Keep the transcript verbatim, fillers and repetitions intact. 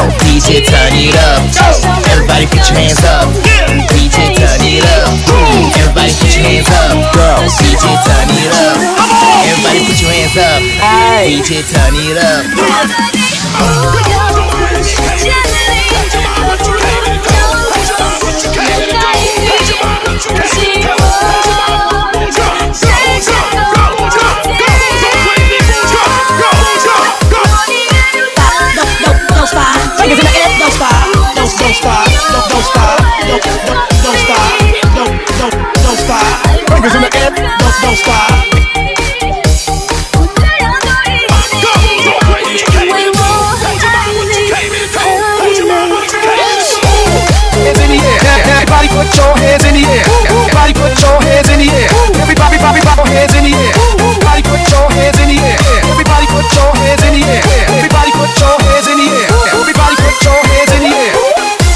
D J turn it up. Everybody put your hands up. D J turn it up. Everybody put your hands up. D J turn it up. Everybody put your hands up. D J turn it up.